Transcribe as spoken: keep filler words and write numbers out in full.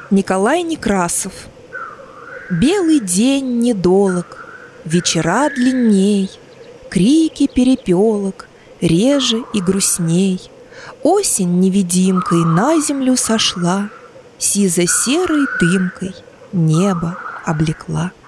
Николай Некрасов. Белый день недолог, вечера длинней, крики перепелок реже и грустней. Осень невидимкой на землю сошла, сизо-серой дымкой небо облекла.